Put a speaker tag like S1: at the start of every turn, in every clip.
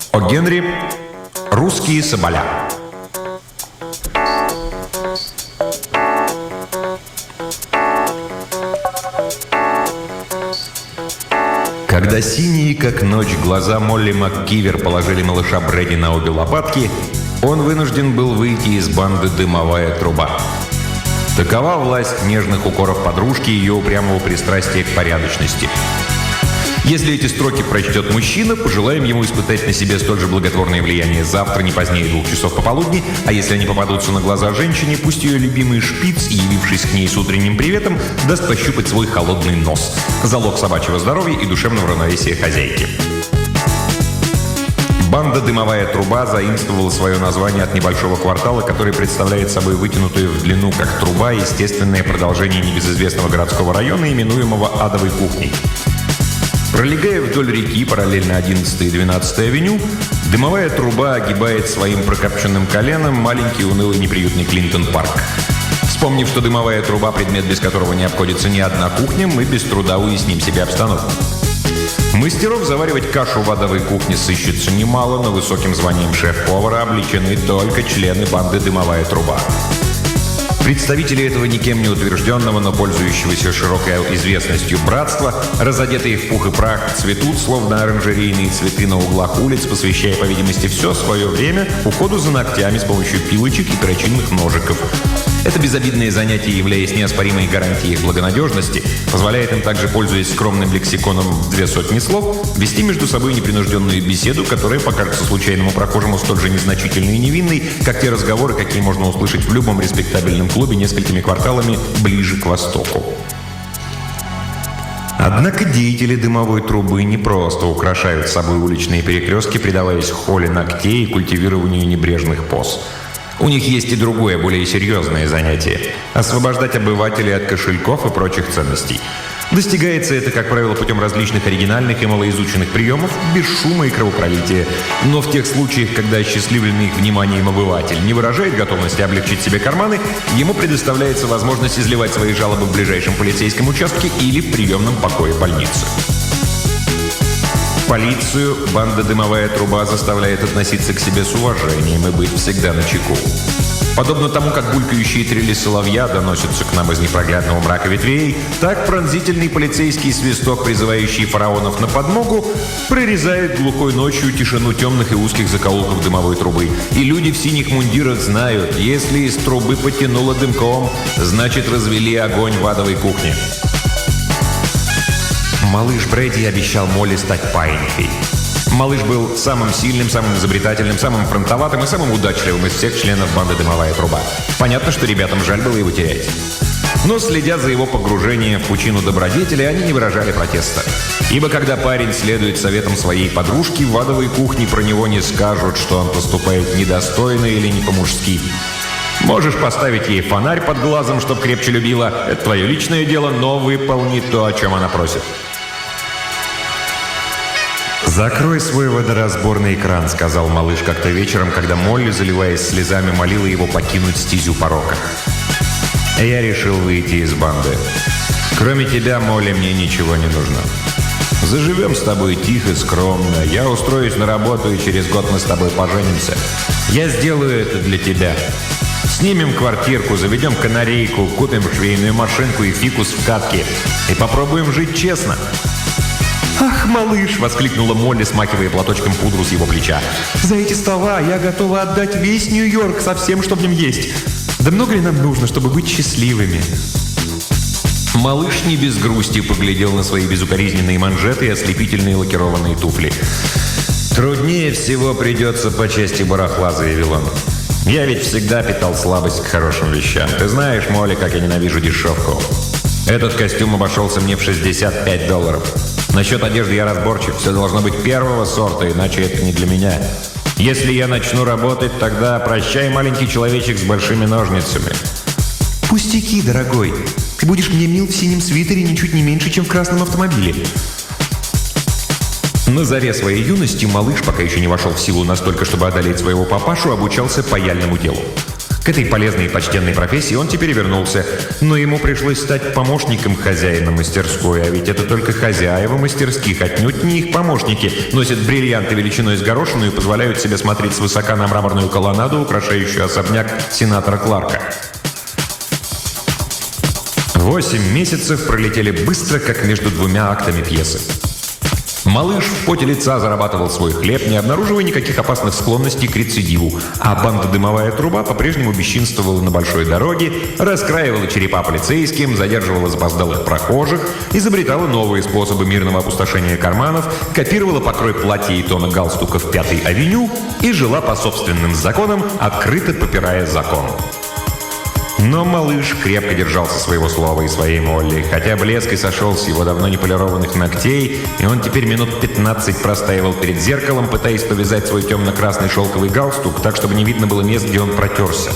S1: О Генри. Русские соболя. Когда синие, как ночь, глаза Молли МакКивер положили малыша Брэди на обе лопатки, он вынужден был выйти из банды «Дымовая труба». Такова власть нежных укоров подружки и ее упрямого пристрастия к порядочности. Если эти строки прочтет мужчина, пожелаем ему испытать на себе столь же благотворное влияние завтра не позднее 2 часов пополудни, а если они попадутся на глаза женщине, пусть ее любимый шпиц, явившись к ней с утренним приветом, даст пощупать свой холодный нос. Залог собачьего здоровья и душевного равновесия хозяйки. Банда «Дымовая труба» заимствовала свое название от небольшого квартала, который представляет собой вытянутую в длину, как труба, естественное продолжение небезызвестного городского района, именуемого Адовой кухней. Пролегая вдоль реки, параллельно 11 и 12 авеню, «Дымовая труба» огибает своим прокопченным коленом маленький, унылый, неприютный Клинтон-парк. Вспомнив, что дымовая труба – предмет, без которого не обходится ни одна кухня, мы без труда уясним себе обстановку. Мастеров заваривать кашу в Адовой кухне сыщется немало, но высоким званием шеф-повара обличены только члены банды «Дымовая труба». Представители этого никем не утвержденного, но пользующегося широкой известностью братства, разодетые в пух и прах, цветут, словно оранжерейные цветы на углах улиц, посвящая, по видимости, все свое время уходу за ногтями с помощью пилочек и перочинных ножиков. Это безобидное занятие, являясь неоспоримой гарантией их благонадежности, позволяет им также, пользуясь скромным лексиконом в 200 слов, вести между собой непринужденную беседу, которая покажется случайному прохожему столь же незначительной и невинной, как те разговоры, какие можно услышать в любом респектабельном клубе несколькими кварталами ближе к востоку. Однако деятели «Дымовой трубы» не просто украшают собой уличные перекрестки, предаваясь холе ногтей и культивированию небрежных поз. У них есть и другое, более серьезное занятие – освобождать обывателей от кошельков и прочих ценностей. Достигается это, как правило, путем различных оригинальных и малоизученных приемов, без шума и кровопролития. Но в тех случаях, когда осчастливленный их вниманием обыватель не выражает готовности облегчить себе карманы, ему предоставляется возможность изливать свои жалобы в ближайшем полицейском участке или в приемном покое больницы. Полицию банда «Дымовая труба» заставляет относиться к себе с уважением и быть всегда начеку. Подобно тому, как булькающие трели соловья доносятся к нам из непроглядного мрака ветвей, так пронзительный полицейский свисток, призывающий фараонов на подмогу, прорезает глухой ночью тишину темных и узких закоулков дымовой трубы. И люди в синих мундирах знают, если из трубы потянуло дымком, значит, развели огонь в Адовой кухне. Малыш Брэди обещал Молли стать паинькой. Малыш был самым сильным, самым изобретательным, самым фронтоватым и самым удачливым из всех членов банды «Дымовая труба». Понятно, что ребятам жаль было его терять. Но, следя за его погружением в пучину добродетели, они не выражали протеста. Ибо когда парень следует советам своей подружки, в Адовой кухне про него не скажут, что он поступает недостойно или не по-мужски. Можешь поставить ей фонарь под глазом, чтоб крепче любила. Это твое личное дело, но выполни то, о чем она просит. «Закрой свой водоразборный кран», — сказал малыш как-то вечером, когда Молли, заливаясь слезами, молила его покинуть стезю порока. «Я решил выйти из банды. Кроме тебя, Молли, мне ничего не нужно. Заживем с тобой тихо, скромно. Я устроюсь на работу, и через год мы с тобой поженимся. Я сделаю это для тебя. Снимем квартирку, заведем канарейку, купим швейную машинку и фикус в катке. И попробуем жить честно». «Ах, малыш!» — воскликнула Молли, смахивая платочком пудру с его плеча. «За эти слова я готова отдать весь Нью-Йорк со всем, что в нем есть. Да много ли нам нужно, чтобы быть счастливыми?» Малыш не без грусти поглядел на свои безукоризненные манжеты и ослепительные лакированные туфли. «Труднее всего придется по части барахла», — заявил он. «Я ведь всегда питал слабость к хорошим вещам. Ты знаешь, Молли, как я ненавижу дешевку. Этот костюм обошелся мне в $65. Насчет одежды я разборчив. Все должно быть первого сорта, иначе это не для меня. Если я начну работать, тогда прощай, маленький человечек с большими ножницами». «Пустяки, дорогой. Ты будешь мне мил в синем свитере ничуть не меньше, чем в красном автомобиле». На заре своей юности малыш, пока еще не вошел в силу настолько, чтобы одолеть своего папашу, обучался паяльному делу. К этой полезной и почтенной профессии он теперь вернулся, но ему пришлось стать помощником хозяина мастерской, а ведь это только хозяева мастерских, отнюдь не их помощники, носят бриллианты величиной с горошину и позволяют себе смотреть свысока на мраморную колоннаду, украшающую особняк сенатора Кларка. 8 месяцев пролетели быстро, как между двумя актами пьесы. Малыш в поте лица зарабатывал свой хлеб, не обнаруживая никаких опасных склонностей к рецидиву, а банда «Дымовая труба» по-прежнему бесчинствовала на большой дороге, раскраивала черепа полицейским, задерживала запоздалых прохожих, изобретала новые способы мирного опустошения карманов, копировала покрой платья и тона галстуков Пятой авеню и жила по собственным законам, открыто попирая закон. Но малыш крепко держался своего слова и своей Молли, хотя блеск и сошел с его давно не полированных ногтей, и он теперь минут 15 простаивал перед зеркалом, пытаясь повязать свой темно-красный шелковый галстук так, чтобы не видно было мест, где он протерся.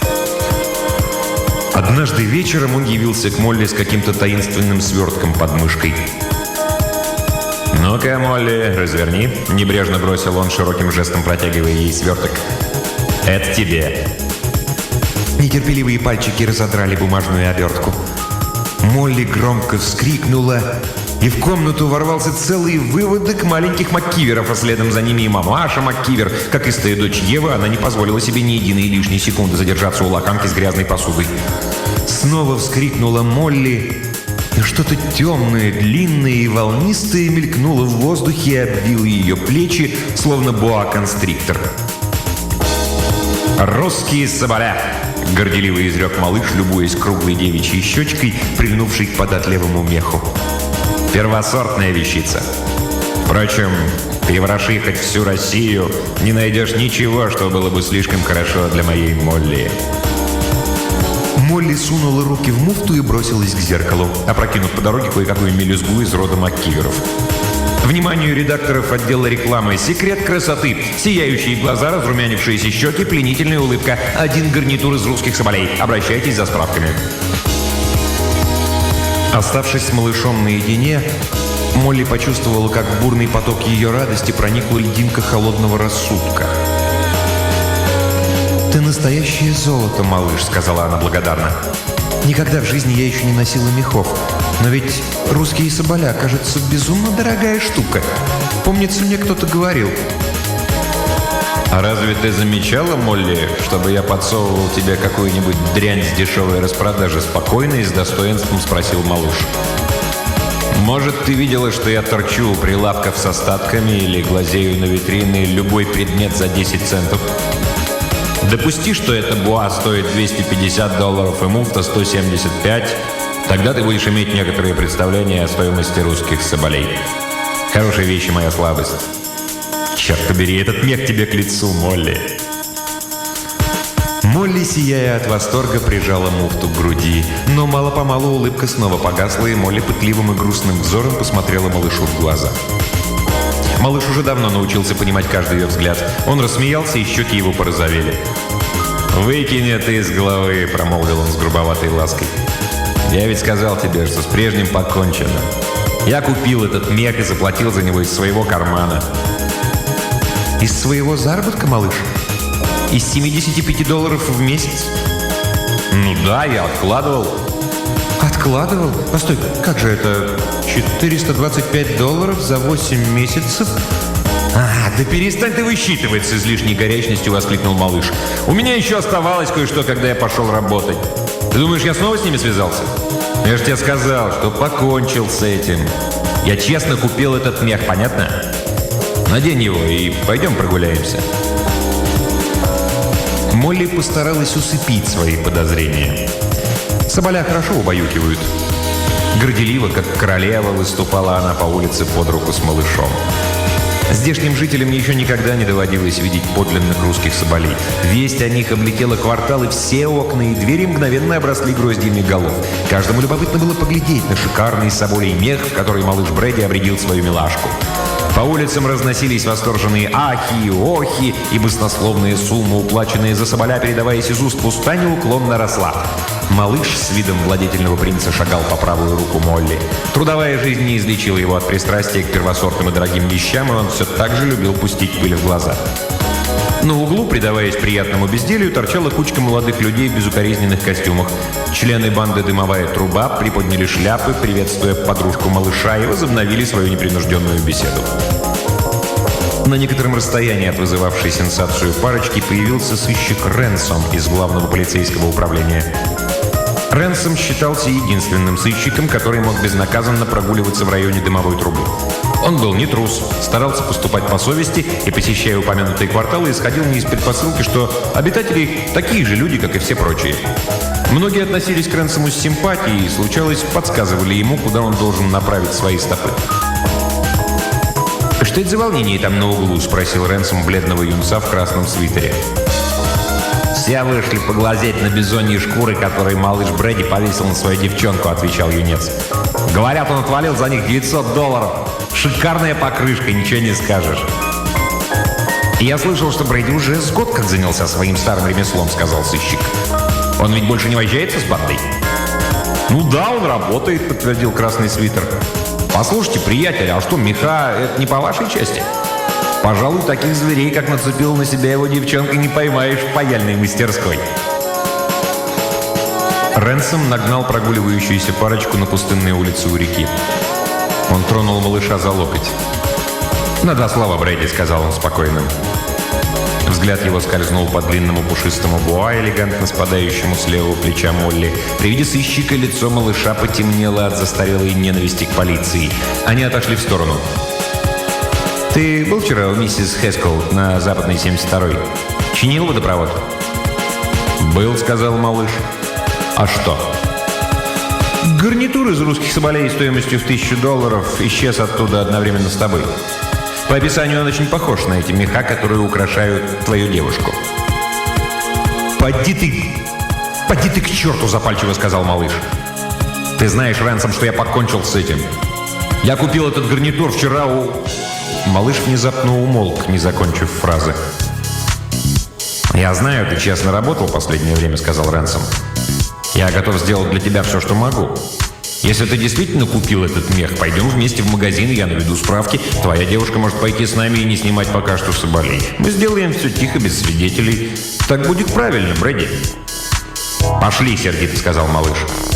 S1: Однажды вечером он явился к Молли с каким-то таинственным свертком под мышкой. «Ну-ка, Молли, разверни», — небрежно бросил он, широким жестом протягивая ей сверток. «Это тебе». Нетерпеливые пальчики разодрали бумажную обертку. Молли громко вскрикнула, и в комнату ворвался целый выводок маленьких МакКиверов, а следом за ними и мамаша МакКивер. Как истая дочь Евы, она не позволила себе ни единой лишней секунды задержаться у лаканки с грязной посудой. Снова вскрикнула Молли, и что-то темное, длинное и волнистое мелькнуло в воздухе и обвило ее плечи, словно боа-констриктор. «Русские соболя!» — горделиво изрек малыш, любуясь круглой девичьей щечкой, прильнувшей к податливому меху. «Первосортная вещица. Впрочем, перевороши хоть всю Россию, не найдешь ничего, что было бы слишком хорошо для моей Молли». Молли сунула руки в муфту и бросилась к зеркалу, опрокинув по дороге кое-какую мелюзгу из рода МакКиверов. Вниманию редакторов отдела рекламы «Секрет красоты». Сияющие глаза, разрумянившиеся щеки, пленительная улыбка. Один гарнитур из русских соболей. Обращайтесь за справками. Оставшись с малышом наедине, Молли почувствовала, как в бурный поток ее радости проникла льдинка холодного рассудка. «Ты настоящее золото, малыш», — сказала она благодарно. «Никогда в жизни я еще не носила мехов. Но ведь русские соболя, кажется, безумно дорогая штука. Помнится, мне кто-то говорил». «А разве ты замечала, Молли, чтобы я подсовывал тебе какую-нибудь дрянь с дешевой распродажи?» Спокойно и с достоинством спросил малыш. «Может, ты видела, что я торчу у прилавков с остатками или глазею на витрины любой предмет за 10 центов? Допусти, что эта буа стоит $250 и муфта 175, тогда ты будешь иметь некоторые представления о стоимости русских соболей. Хорошие вещи — моя слабость. Черт побери, этот мех тебе к лицу, Молли». Молли, сияя от восторга, прижала муфту к груди, но мало-помалу улыбка снова погасла, и Молли пытливым и грустным взором посмотрела малышу в глаза. Малыш уже давно научился понимать каждый ее взгляд. Он рассмеялся, и щеки его порозовели. «Выкинь это из головы», — промолвил он с грубоватой лаской. «Я ведь сказал тебе, что с прежним покончено. Я купил этот мех и заплатил за него из своего кармана». «Из своего заработка, малыш? Из $75 в месяц?» «Ну да, я откладывал». «Откладывал? Постой, как же это? $425 за 8 месяцев?» «Да перестань ты высчитывать!» — с излишней горячностью воскликнул малыш. «У меня еще оставалось кое-что, когда я пошел работать. Ты думаешь, я снова с ними связался? Я же тебе сказал, что покончил с этим. Я честно купил этот мех, понятно? Надень его и пойдем прогуляемся». Молли постаралась усыпить свои подозрения. Соболя хорошо убаюкивают. Горделиво, как королева, выступала она по улице под руку с малышом. Здешним жителям еще никогда не доводилось видеть подлинных русских соболей. Весть о них облетела кварталы, все окна и двери мгновенно обросли гроздьями голов. Каждому любопытно было поглядеть на шикарный соболей мех, в который малыш Брэди обрядил свою милашку. По улицам разносились восторженные ахи и охи, и баснословные суммы, уплаченные за соболя, передаваясь из уст в уста, неуклонно росла. Малыш с видом владетельного принца шагал по правую руку Молли. Трудовая жизнь не излечила его от пристрастия к первосортным и дорогим вещам, и он все так же любил пустить пыль в глаза. На углу, предаваясь приятному безделью, торчала кучка молодых людей в безукоризненных костюмах. Члены банды «Дымовая труба» приподняли шляпы, приветствуя подружку малыша, и возобновили свою непринужденную беседу. На некотором расстоянии от вызывавшей сенсацию парочки появился сыщик Ренсом из главного полицейского управления. Ренсом считался единственным сыщиком, который мог безнаказанно прогуливаться в районе «Дымовой трубы». Он был не трус, старался поступать по совести и, посещая упомянутые кварталы, исходил не из предпосылки, что обитатели такие же люди, как и все прочие. Многие относились к Ренсому с симпатией и, случалось, подсказывали ему, куда он должен направить свои стопы. «Что это за волнение там на углу?» – спросил Ренсом бледного юнца в красном свитере. «Все вышли поглазеть на бизоньи шкуры, которые малыш Брэди повесил на свою девчонку», – отвечал юнец. «Говорят, он отвалил за них $900. Шикарная покрышка, ничего не скажешь». «Я слышал, что Брэди уже с год как занялся своим старым ремеслом», – сказал сыщик. «Он ведь больше не возжается с бандой?» «Ну да, он работает», – подтвердил красный свитер. «Послушайте, приятель, а что, меха – это не по вашей части? Пожалуй, таких зверей, как нацепила на себя его девчонка, не поймаешь в паяльной мастерской». Ренсом нагнал прогуливающуюся парочку на пустынные улицы у реки. Он тронул малыша за локоть. «На 2 слова, Брэди», — сказал он спокойно. Взгляд его скользнул по длинному пушистому буа, элегантно спадающему с левого плеча Молли. При виде сыщика лицо малыша потемнело от застарелой ненависти к полиции. Они отошли в сторону. «Ты был вчера у миссис Хэскоу на западной 72-й? Чинил водопровод?» «Был», — сказал малыш. «А что?» «Гарнитур из русских соболей стоимостью в $1000 исчез оттуда одновременно с тобой. По описанию он очень похож на эти меха, которые украшают твою девушку». «Поди ты к черту!» – запальчиво сказал малыш. «Ты знаешь, Ренсом, что я покончил с этим. Я купил этот гарнитур вчера у...» Малыш внезапно умолк, не закончив фразы. «Я знаю, ты честно работал в последнее время», – сказал Ренсом. «Я готов сделать для тебя все, что могу. Если ты действительно купил этот мех, пойдем вместе в магазин, я наведу справки. Твоя девушка может пойти с нами и не снимать пока что соболей. Мы сделаем все тихо, без свидетелей. Так будет правильно, Брэди». «Пошли», — сердито сказал малыш.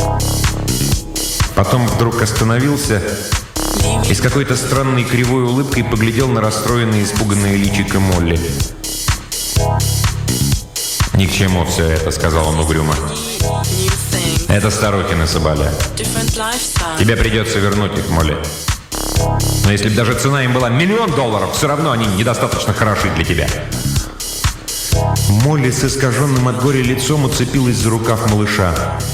S1: Потом вдруг остановился и с какой-то странной кривой улыбкой поглядел на расстроенное и испуганное личико Молли. «Ни к чему все это», — сказал он угрюмо. «Это старухины соболя. Тебе придется вернуть их, Молли. Но если бы даже цена им была $1 миллион, все равно они недостаточно хороши для тебя». Молли с искаженным от горя лицом уцепилась за рукав малыша.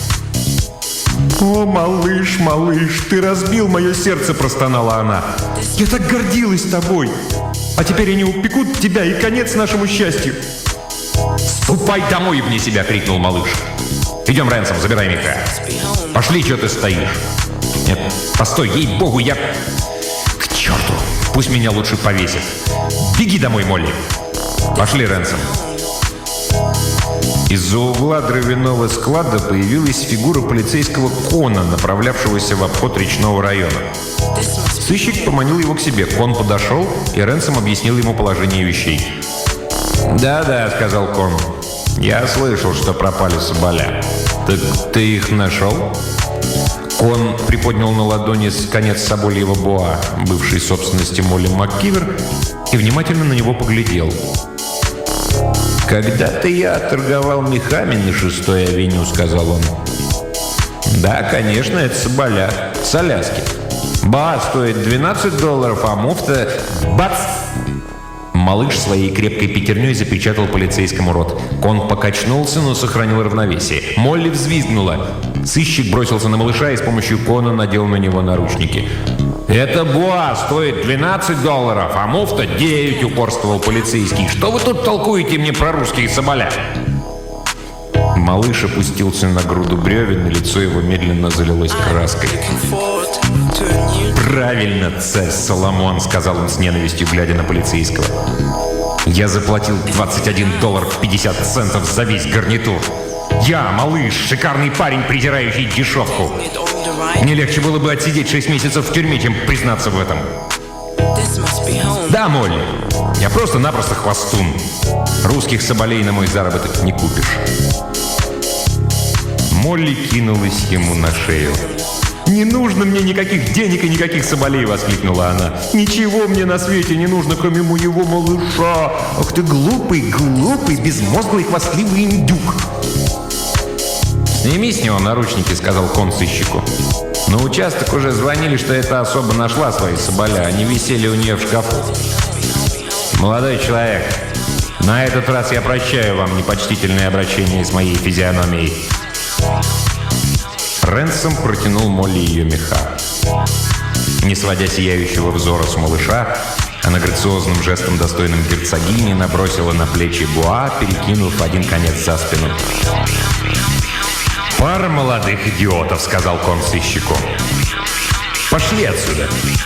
S1: «О, малыш, малыш, ты разбил мое сердце», — простонала она. «Я так гордилась тобой. А теперь они упекут тебя, и конец нашему счастью». «Ступай домой, вне себя!» — крикнул малыш. «Идем, Ренсом, забирай меха. Пошли, что ты стоишь?» «Нет, постой, ей-богу, я...» «К черту! Пусть меня лучше повесит. Беги домой, Молли!» «Пошли, Ренсом!» Из-за угла дровяного склада появилась фигура полицейского Кона, направлявшегося в обход речного района. Сыщик поманил его к себе. Кон подошел, и Ренсом объяснил ему положение вещей. «Да-да», — сказал Кон. «Я слышал, что пропали соболя. Так ты их нашел?» Кон приподнял на ладони конец собольего буа, бывшей собственности Молли МакКивер, и внимательно на него поглядел. «Когда-то я торговал мехами на 6-й авеню», — сказал он. «Да, конечно, это соболя. С Аляски. Ба стоит $12, а муфта... Бац!» Малыш своей крепкой пятерней запечатал полицейскому рот. Кон покачнулся, но сохранил равновесие. Молли взвизгнула. Сыщик бросился на малыша и с помощью Кона надел на него наручники. «Это буа стоит $12, а муфта 9, упорствовал полицейский. «Что вы тут толкуете мне про русские соболя?» Малыш опустился на груду бревен, и лицо его медленно залилось краской. «Правильно, царь Соломон», — сказал он с ненавистью, глядя на полицейского. «Я заплатил $21.50 за весь гарнитур. Я, малыш, шикарный парень, презирающий дешевку. Мне легче было бы отсидеть 6 месяцев в тюрьме, чем признаться в этом». Да, Молли. Я просто-напросто хвостун. Русских соболей на мой заработок не купишь. Молли кинулась ему на шею. «Не нужно мне никаких денег и никаких соболей!» — воскликнула она. «Ничего мне на свете не нужно, кроме моего малыша! Ах ты глупый, безмозглый, хвастливый индюк!» «Сними с него наручники», — сказал Кон сыщику. На участок уже звонили, что эта особа нашла свои соболя. Они висели у нее в шкафу. «Молодой человек, на этот раз я прощаю вам непочтительное обращение с моей физиономией». Рэнсом протянул Молли ее меха. Не сводя сияющего взора с малыша, она грациозным жестом, достойным герцогини, набросила на плечи буа, перекинув один конец за спину. «Пара молодых идиотов», — сказал Кон сыщику. «Пошли отсюда».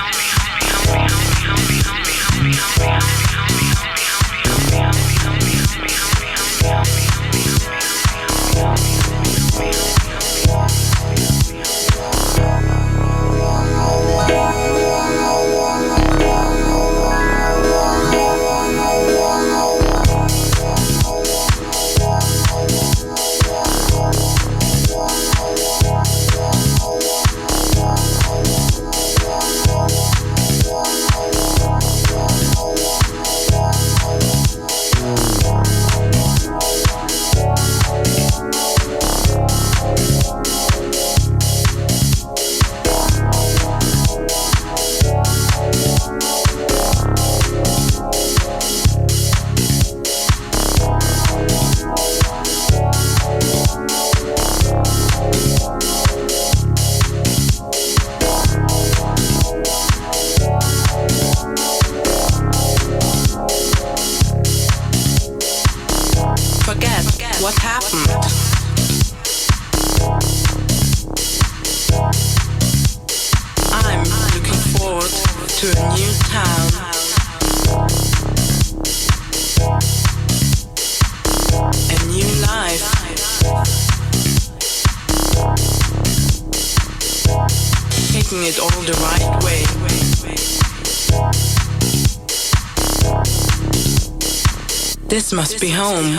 S2: What happened? I'm looking forward to a new town. A new life. Taking it all the right way. This must be home.